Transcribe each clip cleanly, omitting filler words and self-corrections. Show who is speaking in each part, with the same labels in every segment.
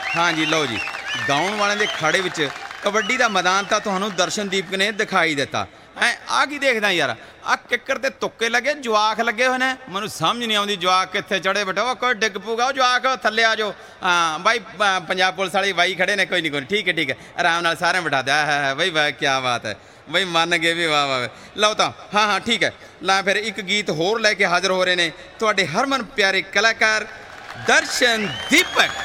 Speaker 1: हाँ जी लो जी, गाउण वाले के खाड़े विच कबड्डी का मैदान तो तुहानूं दर्शनदीप ने दिखाई दिता है। आ की देखदा यार, आ किक्कर ते तुक्के लगे, जवाक लगे हुए ने। मैनूं समझ नहीं आउंदी जवाक कित्थे चढ़े बैठा, कोई डिग पऊगा, जवाक थल्ले आ जाओ। हाँ भाई पंजाब पुलिस वाले बाई खड़े ने, कोई नहीं ठीक है आराम नाल सारे बिठा दिया है बई। वाह क्या बात है बई, मन गए भी वाह वाह। लो तो हाँ हाँ ठीक है, ला फिर एक गीत होर लैके हाज़र हो रहे ने तुहाडे हरमन प्यारे कलाकार दर्शन दीपक।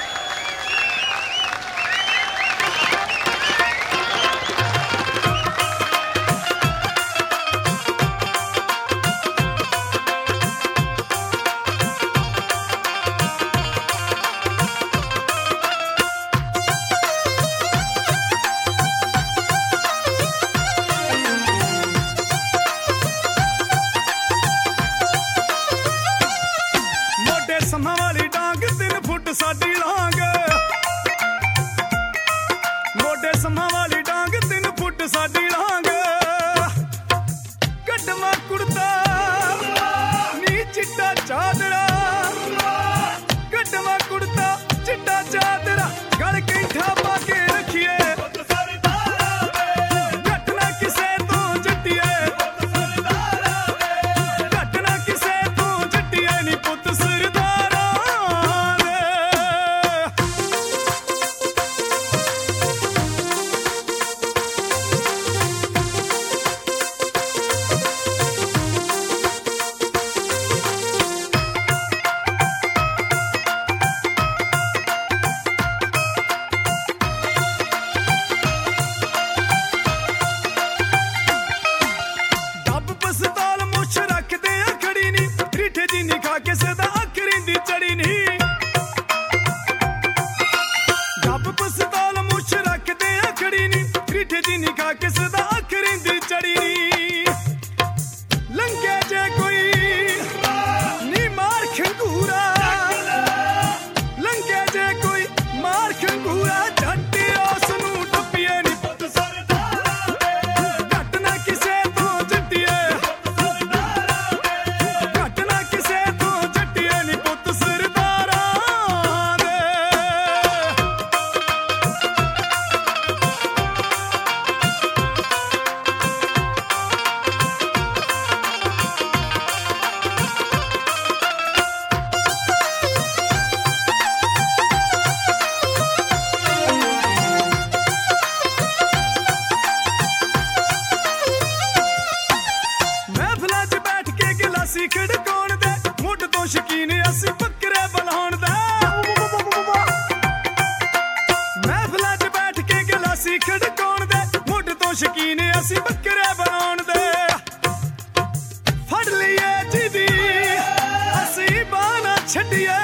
Speaker 2: छड़िए